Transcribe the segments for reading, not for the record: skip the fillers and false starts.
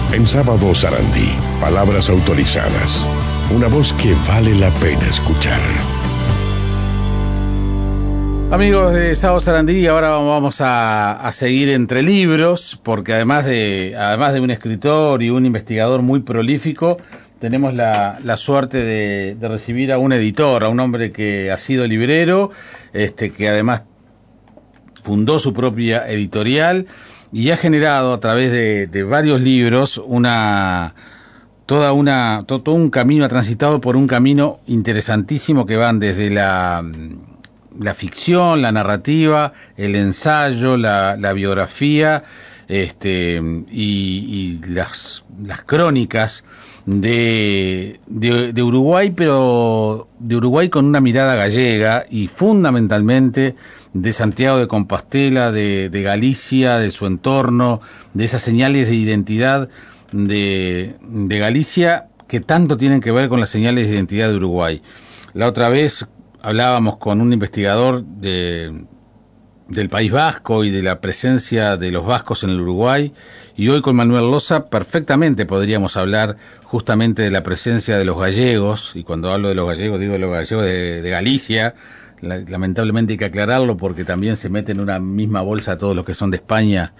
En Sábado Sarandí, palabras autorizadas. Una voz que vale la pena escuchar. Amigos de Sábado Sarandí, ahora vamos a seguir entre libros, porque además de un escritor y un investigador muy prolífico, tenemos la suerte de recibir a un editor, a un hombre que ha sido librero, que además fundó su propia editorial y ha generado a través de varios libros todo un camino, ha transitado por un camino interesantísimo que van desde la ficción, la narrativa, el ensayo, la biografía, y las crónicas de Uruguay, pero de Uruguay con una mirada gallega y fundamentalmente de Santiago de Compostela, de Galicia, de su entorno, de esas señales de identidad de Galicia que tanto tienen que ver con las señales de identidad de Uruguay. La otra vez hablábamos con un investigador del País Vasco y de la presencia de los vascos en el Uruguay, y hoy con Manuel Loza perfectamente podríamos hablar justamente de la presencia de los gallegos, y cuando hablo de los gallegos digo de los gallegos de Galicia. Lamentablemente hay que aclararlo porque también se mete en una misma bolsa todos los que son de España,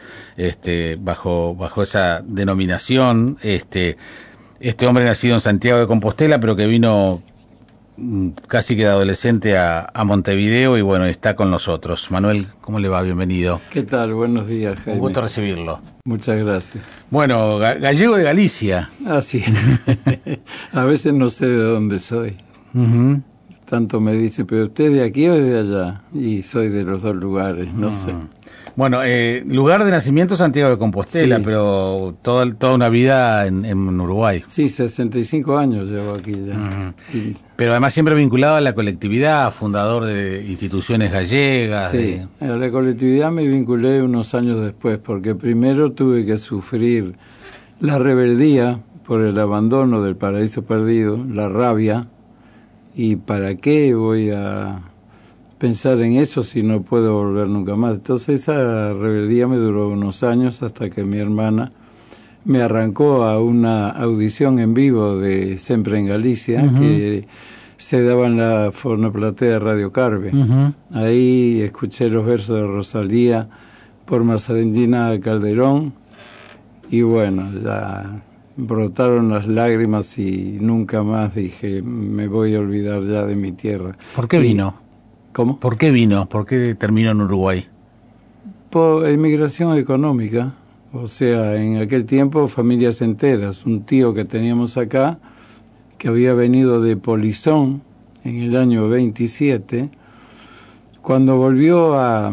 bajo esa denominación. Este hombre nacido en Santiago de Compostela, pero que vino casi que de adolescente a Montevideo y bueno, está con nosotros. Manuel, ¿cómo le va? Bienvenido. ¿Qué tal? Buenos días, Jaime. Un gusto recibirlo. Muchas gracias. Bueno, gallego de Galicia. Ah, sí. A veces no sé de dónde soy. Uh-huh. Tanto me dice, ¿pero usted es de aquí o es de allá? Y soy de los dos lugares, no sé. Bueno, lugar de nacimiento Santiago de Compostela, sí, pero toda una vida en Uruguay. Sí, 65 años llevo aquí ya. Uh-huh. Y, pero además siempre vinculado a la colectividad, fundador de instituciones gallegas. Sí, a la colectividad me vinculé unos años después, porque primero tuve que sufrir la rebeldía por el abandono del paraíso perdido, la rabia, y ¿para qué voy a pensar en eso si no puedo volver nunca más? Entonces esa rebeldía me duró unos años hasta que mi hermana me arrancó a una audición en vivo de Siempre en Galicia, uh-huh, que se daba en la Fornoplatea Radio Carve. Uh-huh. Ahí escuché los versos de Rosalía por Marcelina Calderón y bueno, ya brotaron las lágrimas y nunca más dije, me voy a olvidar ya de mi tierra. ¿Por qué vino? ¿Cómo? ¿Por qué vino? ¿Por qué terminó en Uruguay? Por inmigración económica. O sea, en aquel tiempo familias enteras. Un tío que teníamos acá, que había venido de Polizón en el año 27, cuando volvió a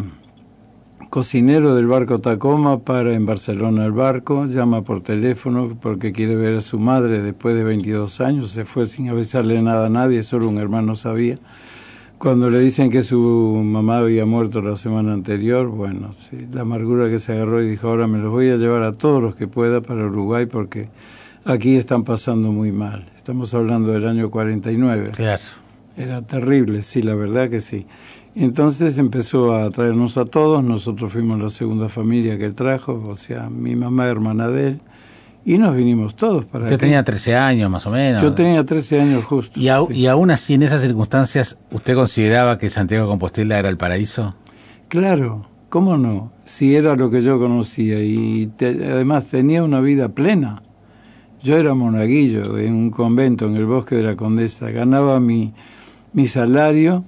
cocinero del barco Tacoma, para en Barcelona el barco, llama por teléfono porque quiere ver a su madre después de 22 años, se fue sin avisarle nada a nadie, solo un hermano sabía. Cuando le dicen que su mamá había muerto la semana anterior, bueno, sí, la amargura que se agarró y dijo, ahora me los voy a llevar a todos los que pueda para Uruguay porque aquí están pasando muy mal. Estamos hablando del año 49. Claro. Era terrible, sí, la verdad que sí. Entonces empezó a traernos a todos, nosotros fuimos la segunda familia que él trajo, o sea, mi mamá, hermana de él, y nos vinimos todos para acá. Usted tenía 13 años más o menos. Yo tenía 13 años justo. Sí. Y aún así, en esas circunstancias, ¿usted consideraba que Santiago de Compostela era el paraíso? Claro, ¿cómo no? Si era lo que yo conocía y además tenía una vida plena. Yo era monaguillo en un convento en el Bosque de la Condesa, ganaba mi salario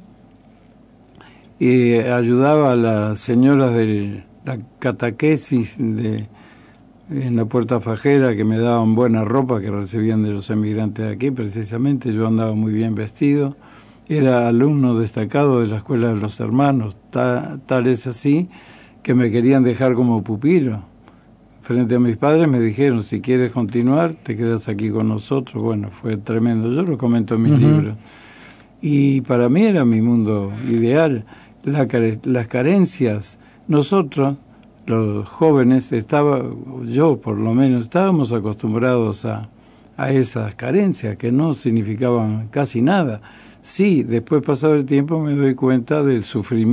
y ayudaba a las señoras de la catequesis en la Puerta Fajera, que me daban buena ropa que recibían de los emigrantes de aquí, precisamente. Yo andaba muy bien vestido, era alumno destacado de la Escuela de los Hermanos, tal es así que me querían dejar como pupilo. Frente a mis padres me dijeron, si quieres continuar, te quedas aquí con nosotros. Bueno, fue tremendo, yo lo comento en mis uh-huh. libros. Y para mí era mi mundo ideal. Las carencias, nosotros, los jóvenes, yo por lo menos, estábamos acostumbrados a esas carencias que no significaban casi nada. Sí, después pasado el tiempo me doy cuenta del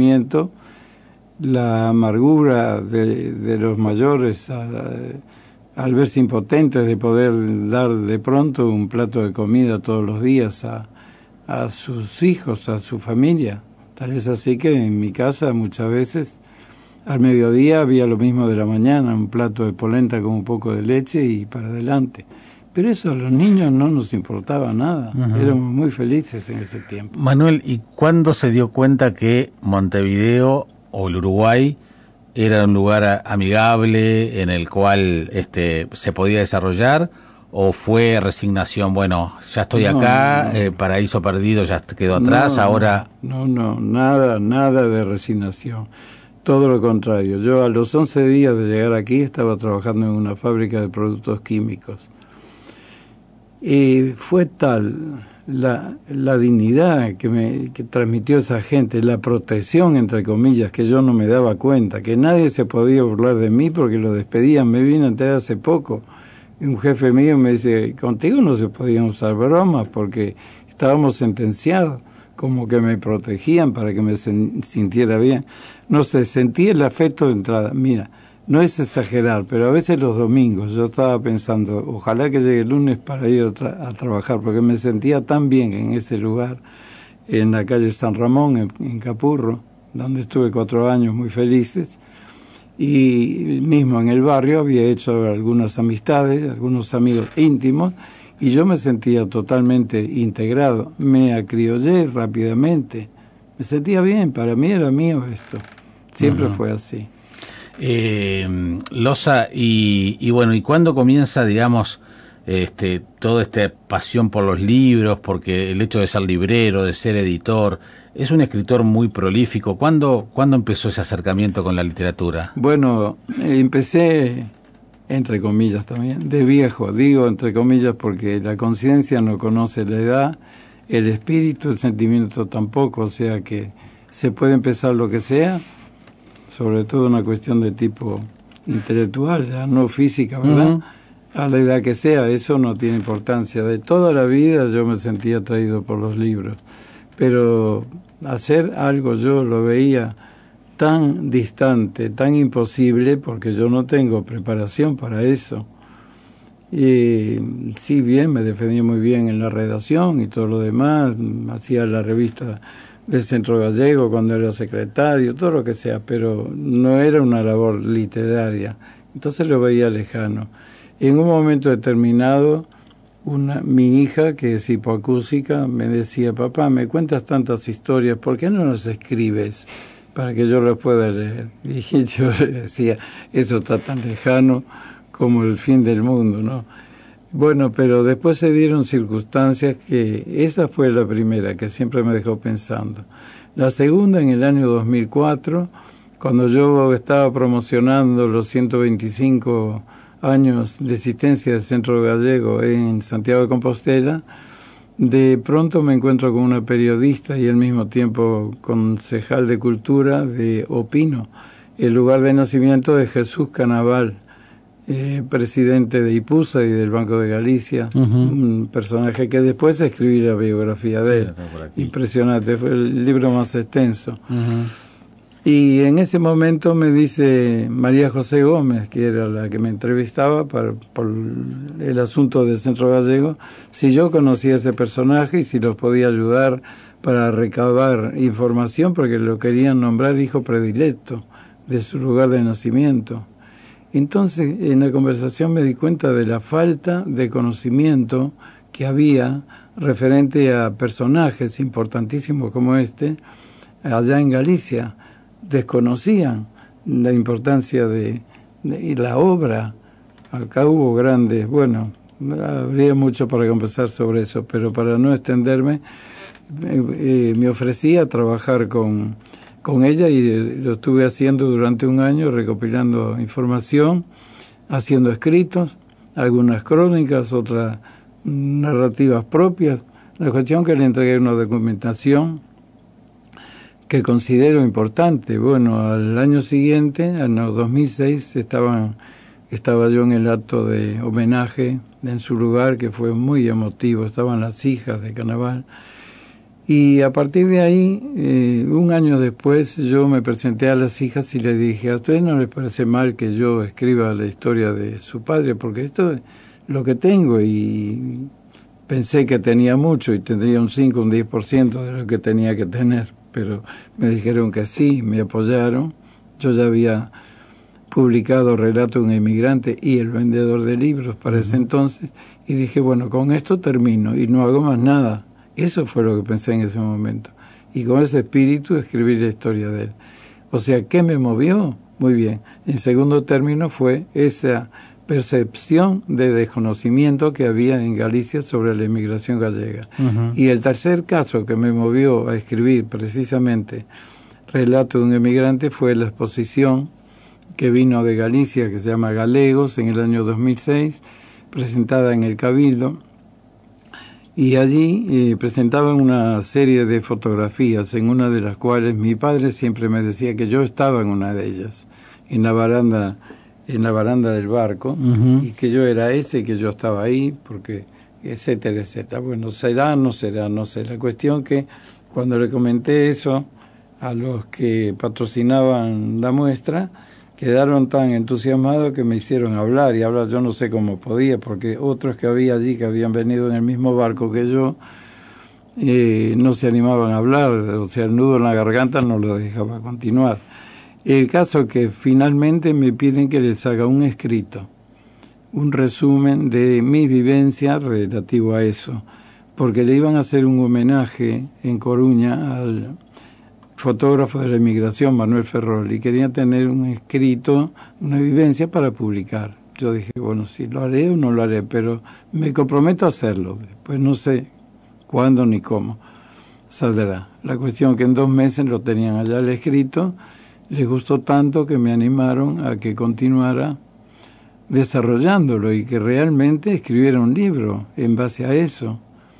sufrimiento, la amargura de los mayores al verse impotentes de poder dar de pronto un plato de comida todos los días a sus hijos, a su familia. Tal es así que en mi casa muchas veces al mediodía había lo mismo de la mañana, un plato de polenta con un poco de leche y para adelante. Pero eso a los niños no nos importaba nada. Uh-huh. Éramos muy felices en ese tiempo. Manuel, ¿y cuándo se dio cuenta que Montevideo o el Uruguay era un lugar amigable en el cual se podía desarrollar? ¿O fue resignación? Bueno, ya estoy acá, paraíso perdido ya quedó atrás, ahora... No, nada de resignación. Todo lo contrario. Yo a los 11 días de llegar aquí estaba trabajando en una fábrica de productos químicos. Y fue tal la dignidad que transmitió esa gente, la protección, entre comillas, que yo no me daba cuenta, que nadie se podía burlar de mí porque lo despedían. Me vine a enterar hace poco. Un jefe mío me dice, contigo no se podían usar bromas porque estábamos sentenciados, como que me protegían para que me sintiera bien. No sé, sentí el afecto de entrada. Mira, no es exagerar, pero a veces los domingos yo estaba pensando, ojalá que llegue el lunes para ir a trabajar, porque me sentía tan bien en ese lugar, en la calle San Ramón, en Capurro, donde estuve 4 años muy felices. Y mismo en el barrio había hecho algunas amistades, algunos amigos íntimos, y yo me sentía totalmente integrado. Me acriollé rápidamente, me sentía bien, para mí era mío esto, siempre fue así. Loza, y bueno, ¿y cuándo comienza, digamos, toda esta pasión por los libros? Porque el hecho de ser librero, de ser editor, es un escritor muy prolífico. ¿Cuándo empezó ese acercamiento con la literatura? Bueno, empecé, entre comillas también, de viejo. Digo entre comillas porque la conciencia no conoce la edad, el espíritu, el sentimiento tampoco. O sea que se puede empezar lo que sea, sobre todo una cuestión de tipo intelectual, ya no física, ¿verdad? Uh-huh. A la edad que sea, eso no tiene importancia. De toda la vida yo me sentía atraído por los libros. Pero hacer algo yo lo veía tan distante, tan imposible, porque yo no tengo preparación para eso. Y sí, bien, me defendía muy bien en la redacción y todo lo demás, hacía la revista del Centro Gallego cuando era secretario, todo lo que sea, pero no era una labor literaria. Entonces lo veía lejano. En un momento determinado, mi hija, que es hipoacúsica, me decía, papá, me cuentas tantas historias, ¿por qué no las escribes para que yo las pueda leer? Y yo le decía, eso está tan lejano como el fin del mundo, ¿no? Bueno, pero después se dieron circunstancias que esa fue la primera que siempre me dejó pensando. La segunda, en el año 2004, cuando yo estaba promocionando los 125 años de existencia del Centro Gallego en Santiago de Compostela, de pronto me encuentro con una periodista y al mismo tiempo concejal de Cultura de Opino, el lugar de nacimiento de Jesús Canaval, presidente de IPUSA y del Banco de Galicia, un personaje que después escribí la biografía de él. Impresionante, fue el libro más extenso. Y en ese momento me dice María José Gómez, que era la que me entrevistaba por el asunto del Centro Gallego, si yo conocía a ese personaje y si los podía ayudar para recabar información, porque lo querían nombrar hijo predilecto de su lugar de nacimiento. Entonces, en la conversación me di cuenta de la falta de conocimiento que había referente a personajes importantísimos como este, allá en Galicia. Desconocían la importancia de la obra. Acá hubo grandes, bueno, habría mucho para conversar sobre eso, pero para no extenderme, me ofrecí a trabajar con ella y lo estuve haciendo durante un año, recopilando información, haciendo escritos, algunas crónicas, otras narrativas propias. La cuestión que le entregué una documentación que considero importante. Bueno, al año siguiente, en el 2006, estaba yo en el acto de homenaje en su lugar, que fue muy emotivo. Estaban las hijas de Canaval. Y a partir de ahí, un año después, yo me presenté a las hijas y les dije, ¿a ustedes no les parece mal que yo escriba la historia de su padre? Porque esto es lo que tengo, y pensé que tenía mucho y tendría un 5, un 10% de lo que tenía que tener, pero me dijeron que sí, me apoyaron. Yo ya había publicado Relato de un emigrante y El vendedor de libros para ese entonces, y dije, bueno, con esto termino y no hago más nada. Eso fue lo que pensé en ese momento. Y con ese espíritu escribí la historia de él. O sea, ¿qué me movió? Muy bien. En segundo término fue esa percepción de desconocimiento que había en Galicia sobre la inmigración gallega. Y el tercer caso que me movió a escribir precisamente Relato de un emigrante fue la exposición que vino de Galicia, que se llama Galegos, en el año 2006, presentada en el Cabildo. Y allí presentaban una serie de fotografías, en una de las cuales mi padre siempre me decía que yo estaba en una de ellas, en la baranda del barco, y que yo era ese, que yo estaba ahí, porque etcétera, etcétera. Bueno, será, no será, no sé. La cuestión que cuando le comenté eso a los que patrocinaban la muestra, quedaron tan entusiasmados que me hicieron hablar, y hablar yo no sé cómo podía, porque otros que había allí, que habían venido en el mismo barco que yo, no se animaban a hablar, o sea, el nudo en la garganta no lo dejaba continuar. El caso es que finalmente me piden que les haga un escrito, un resumen de mi vivencia relativo a eso, porque le iban a hacer un homenaje en Coruña al fotógrafo de la inmigración, Manuel Ferrol, y quería tener un escrito, una vivencia para publicar. Yo dije, bueno, sí, lo haré o no lo haré, pero me comprometo a hacerlo. Después no sé cuándo ni cómo saldrá. La cuestión que en 2 meses lo tenían allá el escrito, les gustó tanto que me animaron a que continuara desarrollándolo y que realmente escribiera un libro en base a eso.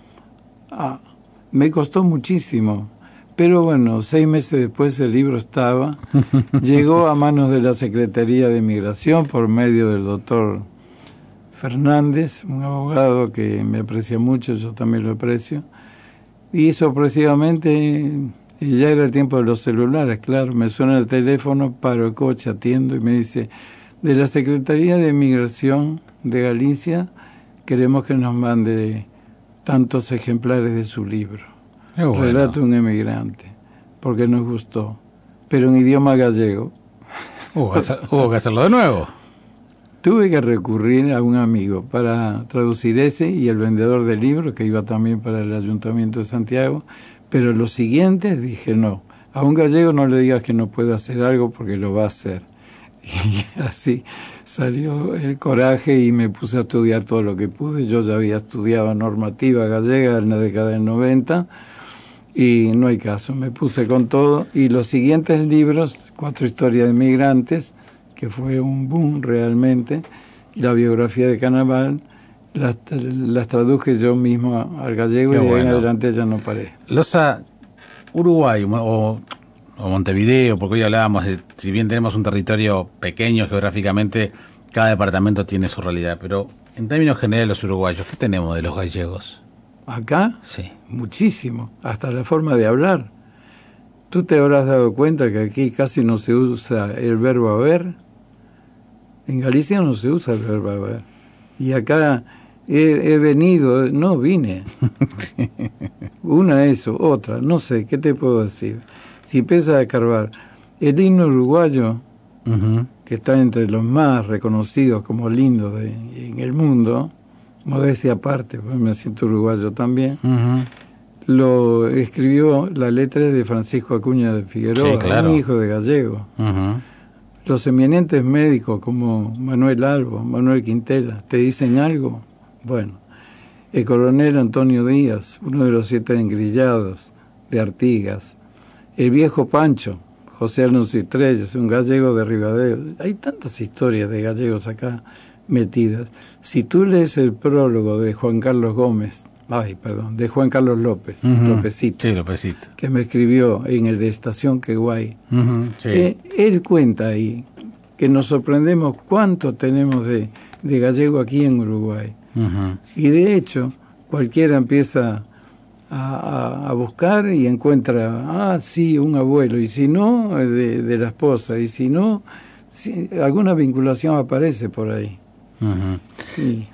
Me costó muchísimo. Pero bueno, 6 meses después el libro estaba, llegó a manos de la Secretaría de Migración por medio del doctor Fernández, un abogado que me aprecia mucho, yo también lo aprecio, y sorpresivamente, ya era el tiempo de los celulares, claro, me suena el teléfono, paro el coche, atiendo y me dice, de la Secretaría de Migración de Galicia, queremos que nos mande tantos ejemplares de su libro. Bueno. Relato de un emigrante, porque nos gustó, pero en idioma gallego. Hubo que hacerlo de nuevo. Tuve que recurrir a un amigo para traducir ese y El vendedor de libros, que iba también para el Ayuntamiento de Santiago, pero los siguientes dije no, a un gallego no le digas que no puede hacer algo porque lo va a hacer. Y así salió el coraje y me puse a estudiar todo lo que pude. Yo ya había estudiado normativa gallega en la década del 90, y no hay caso, me puse con todo. Y los siguientes libros, 4 historias de migrantes, que fue un boom realmente, y la biografía de Canaval, las traduje yo mismo al gallego. Qué y de ahí en adelante ya no paré. Losa, Uruguay o Montevideo, porque hoy hablábamos de, si bien tenemos un territorio pequeño geográficamente, cada departamento tiene su realidad, pero en términos generales los uruguayos, ¿qué tenemos de los gallegos? ¿Acá? Sí. Muchísimo, hasta la forma de hablar. Tú te habrás dado cuenta que aquí casi no se usa el verbo haber. En Galicia no se usa el verbo haber. Y acá he venido, no vine. Una eso, otra, no sé, ¿qué te puedo decir? Si empiezas a escarbar, el himno uruguayo, que está entre los más reconocidos como lindos en el mundo, modestia aparte, pues me siento uruguayo también, lo escribió, la letra de Francisco Acuña de Figueroa, sí, claro, un hijo de gallego. Los eminentes médicos como Manuel Albo, Manuel Quintela, ¿te dicen algo? Bueno, el coronel Antonio Díaz, uno de los 7 engrillados de Artigas, el viejo Pancho, José Alonso Estrellas, un gallego de Ribadeo. Hay tantas historias de gallegos acá metidas. Si tú lees el prólogo de Juan Carlos López, Lópezito, sí, Lópezito, que me escribió en el de Estación Queguay, sí. Él cuenta ahí que nos sorprendemos cuánto tenemos de gallego aquí en Uruguay. Y de hecho, cualquiera empieza a buscar y encuentra, sí, un abuelo, y si no, de la esposa, y si no, alguna vinculación aparece por ahí. Uh-huh. Sí.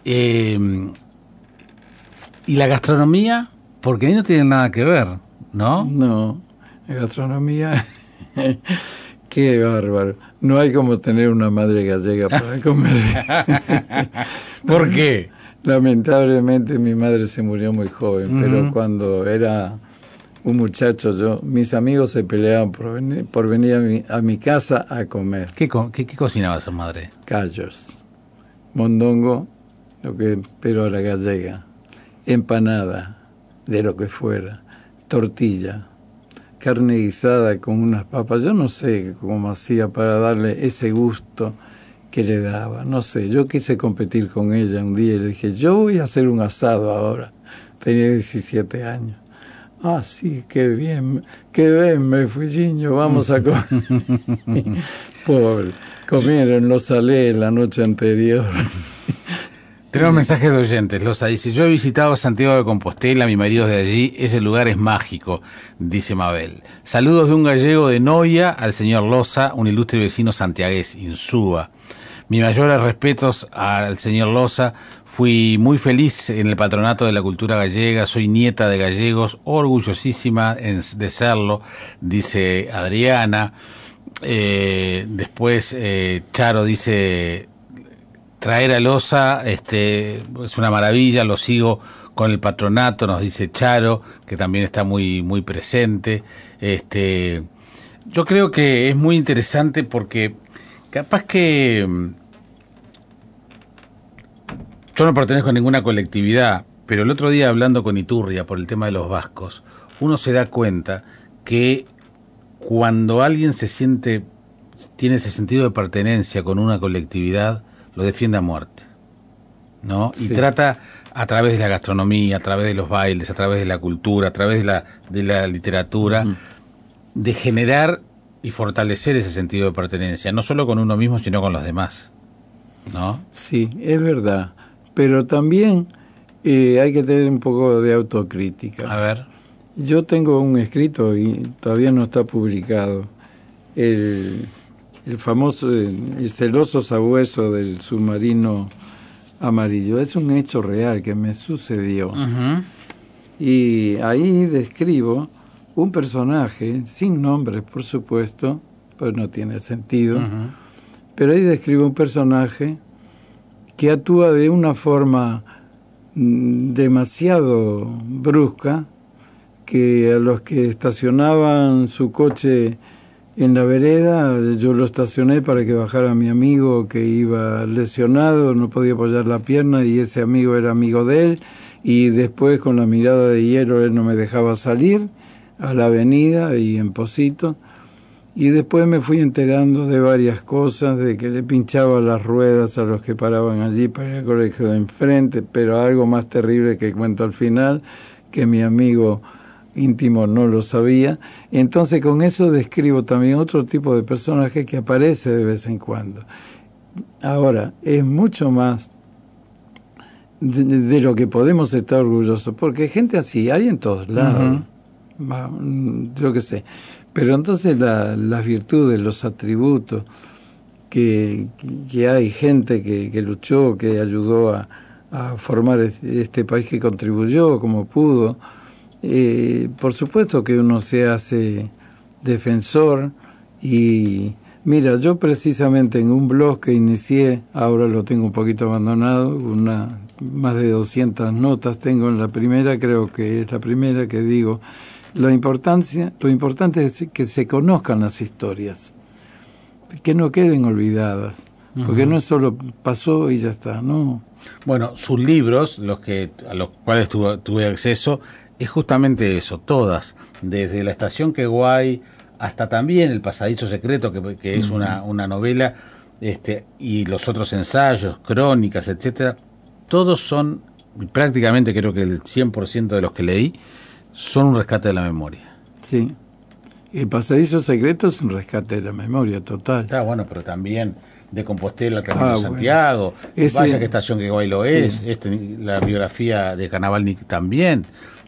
¿Y la gastronomía? Porque ahí no tiene nada que ver, ¿no? No, la gastronomía, qué bárbaro. No hay como tener una madre gallega para comer. ¿Por qué? Lamentablemente mi madre se murió muy joven, pero cuando era un muchacho, mis amigos se peleaban por venir a mi casa a comer. ¿Qué cocinaba su madre? Callos, mondongo, pero a la gallega, empanada, de lo que fuera, tortilla, carne guisada con unas papas. Yo no sé cómo hacía para darle ese gusto que le daba, no sé. Yo quise competir con ella un día y le dije, yo voy a hacer un asado ahora. Tenía 17 años. Ah, sí, qué bien, me fui, niño, vamos a comer. Pobre, comieron, lo salé la noche anterior. Tenemos mensajes de oyentes. Loza dice, yo he visitado Santiago de Compostela, mi marido es de allí, ese lugar es mágico, dice Mabel. Saludos de un gallego de Noia al señor Loza, un ilustre vecino santiagués, Insúa. Mis mayores respetos al señor Loza, fui muy feliz en el patronato de la cultura gallega, soy nieta de gallegos, orgullosísima de serlo, dice Adriana. Después Charo dice, traer a Loza es una maravilla, lo sigo con el patronato, nos dice Charo, que también está muy, muy presente. Yo creo que es muy interesante porque capaz que yo no pertenezco a ninguna colectividad, pero el otro día hablando con Iturria por el tema de los vascos, uno se da cuenta que cuando alguien tiene ese sentido de pertenencia con una colectividad, lo defiende a muerte, ¿no? Sí. Y trata a través de la gastronomía, a través de los bailes, a través de la cultura, a través de la literatura, de generar y fortalecer ese sentido de pertenencia, no solo con uno mismo, sino con los demás, ¿no? Sí, es verdad, pero también hay que tener un poco de autocrítica. A ver. Yo tengo un escrito y todavía no está publicado, el famoso, el celoso sabueso del submarino amarillo. Es un hecho real que me sucedió. Uh-huh. Y ahí describo un personaje, sin nombres por supuesto, pues no tiene sentido, uh-huh. Pero ahí describo un personaje que actúa de una forma demasiado brusca, que a los que estacionaban su coche en la vereda, yo lo estacioné para que bajara mi amigo que iba lesionado, no podía apoyar la pierna y ese amigo era amigo de él, y después con la mirada de hielo él no me dejaba salir a la avenida y en Posito, y después me fui enterando de varias cosas, de que le pinchaba las ruedas a los que paraban allí para ir al colegio de enfrente, pero algo más terrible que cuento al final, que mi amigo íntimo no lo sabía. Entonces con eso describo también otro tipo de personaje que aparece de vez en cuando. Ahora, es mucho más de lo que podemos estar orgullosos, porque gente así hay en todos lados. Uh-huh. Yo qué sé. Pero entonces las virtudes, los atributos, que hay gente que luchó, que ayudó a formar este país, que contribuyó como pudo, por supuesto que uno se hace defensor. Y mira, yo precisamente en un blog que inicié, ahora lo tengo un poquito abandonado, más de 200 notas tengo en la primera, creo que es la primera que digo, lo importante es que se conozcan las historias, que no queden olvidadas, porque no es solo pasó y ya está, ¿no? Bueno, sus libros, a los cuales tuve acceso, es justamente eso, todas, desde La Estación Queguay hasta también El Pasadizo Secreto, que es una novela, y los otros ensayos, crónicas, etcétera, todos son, prácticamente creo que el 100% de los que leí, son un rescate de la memoria. Sí, El Pasadizo Secreto es un rescate de la memoria total. Está bueno, pero también de Compostela al Camino de Santiago, bueno. Vaya que Estación Queguay lo es, la biografía de Canavalny también.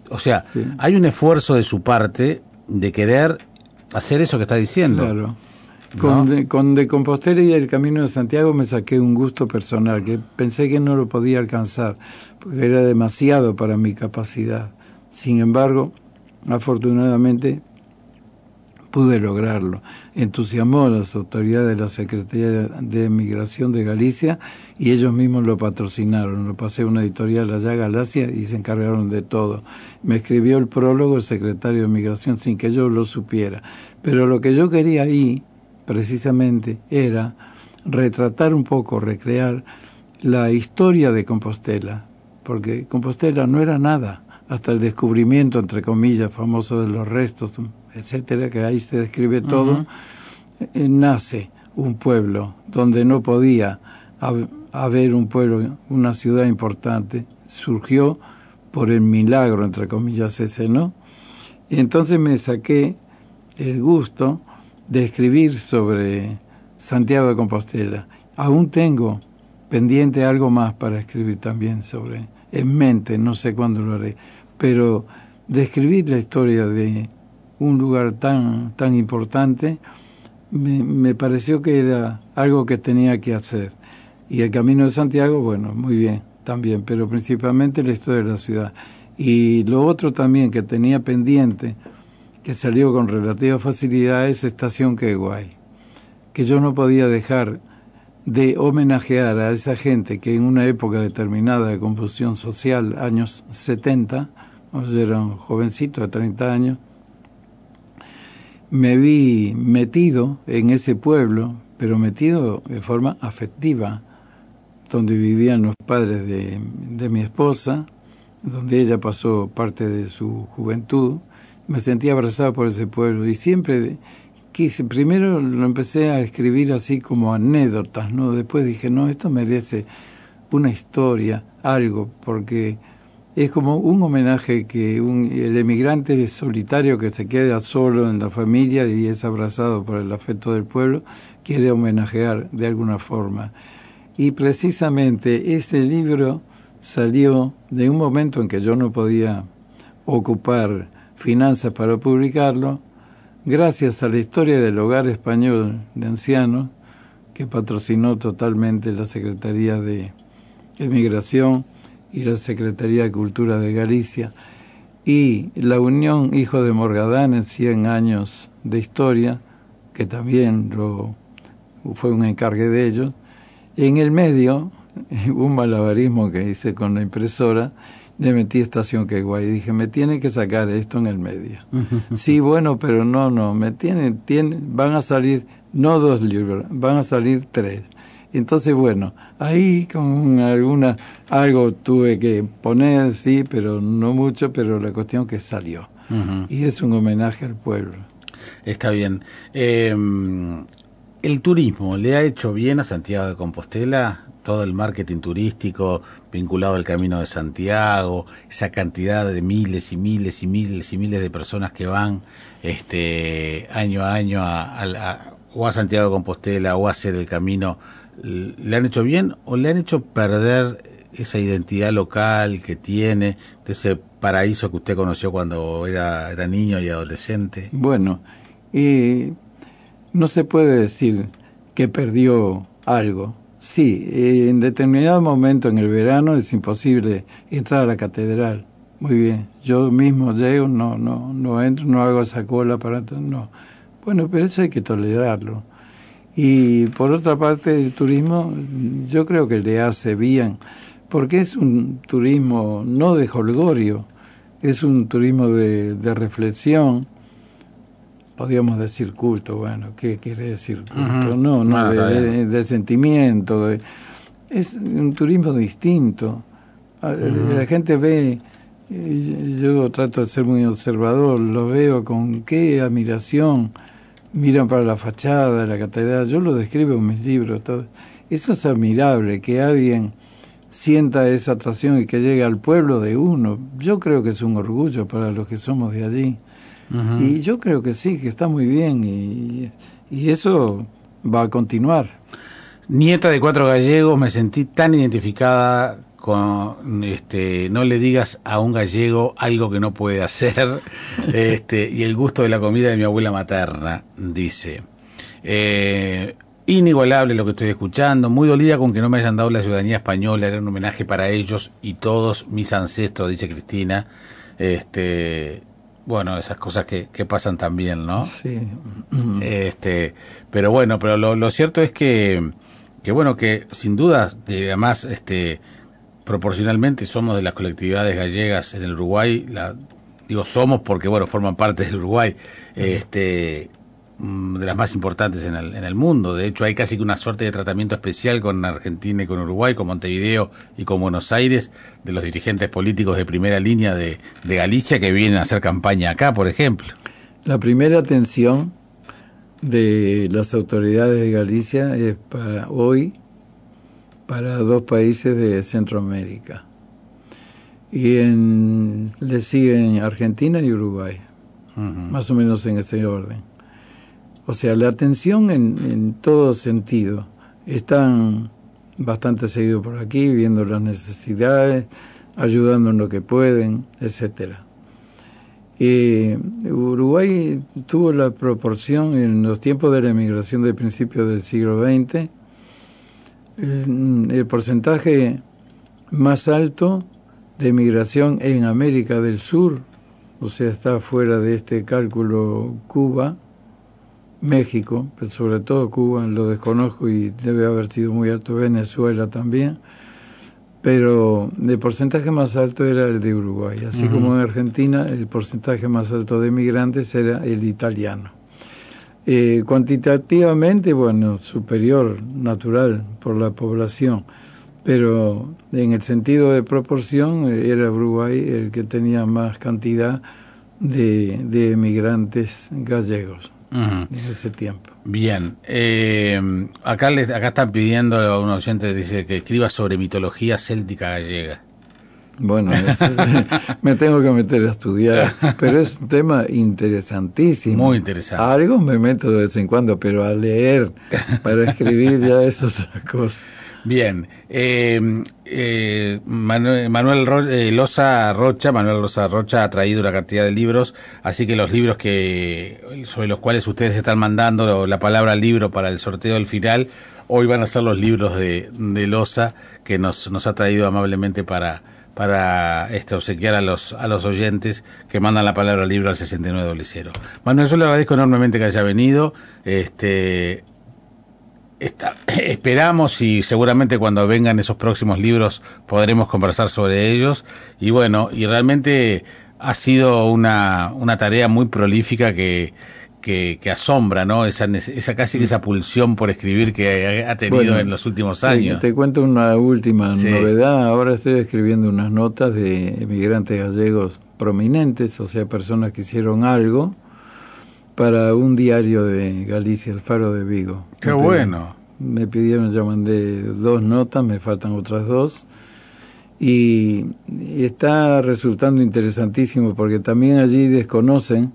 O sea, Sí. hay un esfuerzo de su parte de querer hacer eso que está diciendo. Claro. ¿No? Con De Compostela y el Camino de Santiago me saqué un gusto personal, que pensé que no lo podía alcanzar, porque era demasiado para mi capacidad. Sin embargo, afortunadamente pude lograrlo. Entusiasmó a las autoridades de la Secretaría de Migración de Galicia y ellos mismos lo patrocinaron. Lo pasé a una editorial allá, Galacia, y se encargaron de todo. Me escribió el prólogo el secretario de Migración sin que yo lo supiera. Pero lo que yo quería ahí, precisamente, era retratar un poco, recrear la historia de Compostela, porque Compostela no era nada hasta el descubrimiento, entre comillas, famoso de los restos, etcétera, que ahí se describe todo. Nace un pueblo donde no podía haber un pueblo, una ciudad importante, surgió por el milagro, entre comillas, ese, ¿no? Y entonces me saqué el gusto de escribir sobre Santiago de Compostela. Aún tengo pendiente algo más para escribir también sobre, en mente, no sé cuándo lo haré, pero describir la historia de un lugar tan importante me pareció que era algo que tenía que hacer. Y el Camino de Santiago, bueno, muy bien, también, pero principalmente la historia de la ciudad. Y lo otro también que tenía pendiente, que salió con relativa facilidad, es Estación Queguay, que yo no podía dejar de homenajear a esa gente que en una época determinada de convulsión social, años 70, yo era un jovencito de 30 años, me vi metido en ese pueblo, pero metido de forma afectiva, donde vivían los padres de mi esposa, donde ella pasó parte de su juventud. Me sentí abrazado por ese pueblo y siempre quise, primero lo empecé a escribir así como anécdotas, ¿no? Después dije, no, esto merece una historia, algo, porque es como un homenaje que el emigrante solitario que se queda solo en la familia y es abrazado por el afecto del pueblo, quiere homenajear de alguna forma. Y precisamente este libro salió de un momento en que yo no podía ocupar finanzas para publicarlo, gracias a la historia del Hogar Español de Ancianos, que patrocinó totalmente la Secretaría de Emigración y la Secretaría de Cultura de Galicia, y la Unión Hijo de Morgadán en 100 años de historia, que también fue un encargue de ellos. En el medio, un malabarismo que hice con la impresora, le metí Estación Queguay y dije, me tiene que sacar esto en el medio. Sí, bueno, pero no, van a salir, no 2 libros, van a salir 3. Entonces, bueno, ahí con algo tuve que poner, sí, pero no mucho, pero la cuestión que salió. Y es un homenaje al pueblo. Está bien. ¿El turismo le ha hecho bien a Santiago de Compostela? Todo el marketing turístico vinculado al Camino de Santiago, esa cantidad de miles y miles y miles y miles de personas que van año a año o a Santiago de Compostela o a hacer el camino, ¿le han hecho bien o le han hecho perder esa identidad local que tiene, de ese paraíso que usted conoció cuando era niño y adolescente? Bueno, no se puede decir que perdió algo. Sí, en determinado momento en el verano es imposible entrar a la catedral. Muy bien, yo mismo llego, no entro, no hago esa cola para entrar, no. Bueno, pero eso hay que tolerarlo. Y por otra parte, el turismo yo creo que le hace bien, porque es un turismo no de jolgorio, es un turismo de reflexión. Podríamos decir culto, bueno, ¿qué quiere decir culto? De sentimiento, es un turismo distinto. La gente ve, yo trato de ser muy observador, lo veo con qué admiración miran para la fachada de la catedral, yo lo describo en mis libros, todo. Eso es admirable, que alguien sienta esa atracción y que llegue al pueblo de uno. Yo creo que es un orgullo para los que somos de allí. Y yo creo que sí, que está muy bien y eso va a continuar. Nieta de 4 gallegos, me sentí tan identificada no le digas a un gallego algo que no puede hacer, y el gusto de la comida de mi abuela materna, dice. Inigualable lo que estoy escuchando, muy dolida con que no me hayan dado la ciudadanía española, era un homenaje para ellos y todos mis ancestros, dice Cristina. Bueno, esas cosas que pasan también, ¿no? Sí. Pero bueno, pero lo cierto es que bueno, que sin duda, además, proporcionalmente somos de las colectividades gallegas en el Uruguay, digo somos porque, bueno, forman parte del Uruguay, de las más importantes en el mundo. De hecho, hay casi una suerte de tratamiento especial con Argentina y con Uruguay, con Montevideo y con Buenos Aires, de los dirigentes políticos de primera línea de Galicia que vienen a hacer campaña acá, por ejemplo. La primera atención de las autoridades de Galicia es para dos países de Centroamérica. Y le siguen Argentina y Uruguay, más o menos en ese orden. O sea, la atención en todo sentido. Están bastante seguidos por aquí, viendo las necesidades, ayudando en lo que pueden, etcétera. Uruguay tuvo la proporción en los tiempos de la emigración de principios del siglo XX, el porcentaje más alto de emigración en América del Sur, o sea, está fuera de este cálculo Cuba, México, pero sobre todo Cuba, lo desconozco y debe haber sido muy alto, Venezuela también, pero el porcentaje más alto era el de Uruguay, así como en Argentina el porcentaje más alto de migrantes era el italiano. Cuantitativamente, bueno, superior, natural, por la población, pero en el sentido de proporción era Uruguay el que tenía más cantidad de migrantes gallegos en ese tiempo. Bien, acá están pidiendo a un oyente, dice que escriba sobre mitología céltica gallega. Bueno, me tengo que meter a estudiar, pero es un tema interesantísimo. Muy interesante. A algo me meto de vez en cuando, pero a leer, para escribir ya eso es otra cosa. Bien, Manuel Loza Rocha ha traído una cantidad de libros, así que los libros sobre los cuales ustedes están mandando la palabra libro para el sorteo del final, hoy van a ser los libros de Loza que nos ha traído amablemente para obsequiar a los oyentes que mandan la palabra libro al 6900. Manuel, yo le agradezco enormemente que haya venido. Esperamos y seguramente cuando vengan esos próximos libros podremos conversar sobre ellos, y bueno, y realmente ha sido una tarea muy prolífica que asombra, ¿no? Esa casi esa pulsión por escribir que ha tenido en los últimos años. Te cuento una última novedad. Ahora estoy escribiendo unas notas de emigrantes gallegos prominentes, o sea, personas que hicieron algo para un diario de Galicia, El Faro de Vigo. ¡Qué bueno! Me pidieron, ya mandé 2 notas, me faltan otras 2, y está resultando interesantísimo porque también allí desconocen,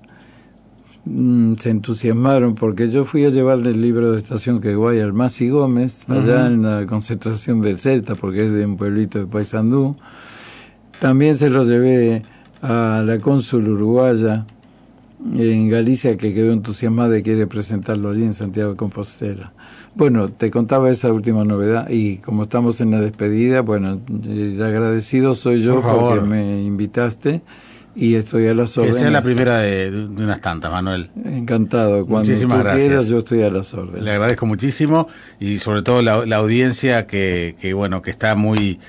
se entusiasmaron porque yo fui a llevarle el libro de Estación Queguay al Masi Gómez, allá en la concentración del Celta, porque es de un pueblito de Paysandú. También se lo llevé a la cónsul uruguaya en Galicia, que quedó entusiasmada y quiere presentarlo allí en Santiago de Compostela. Bueno, te contaba esa última novedad, y como estamos en la despedida, bueno, el agradecido soy yo porque me invitaste y estoy a las órdenes. Que sea la primera de unas tantas, Manuel. Encantado. Cuando muchísimas gracias. Quieras, yo estoy a las órdenes. Le agradezco muchísimo, y sobre todo la audiencia que bueno, que está muy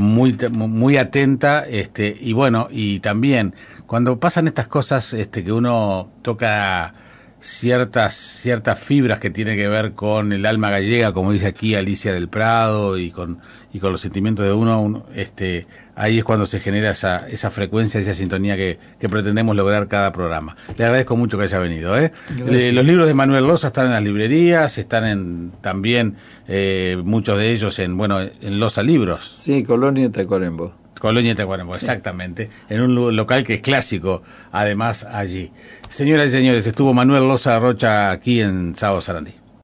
atenta, y bueno, y también cuando pasan estas cosas, que uno toca ciertas fibras que tienen que ver con el alma gallega, como dice aquí Alicia del Prado, y con los sentimientos de uno, ahí es cuando se genera esa frecuencia, esa sintonía que pretendemos lograr cada programa. Le agradezco mucho que haya venido. Los libros de Manuel Loza están en las librerías, están también muchos de ellos en Loza Libros. Sí, Colonia Tacuarembó. Colonia Tacuarembó, exactamente, en un local que es clásico, además, allí. Señoras y señores, estuvo Manuel Loza Rocha aquí en Sábado Sarandí.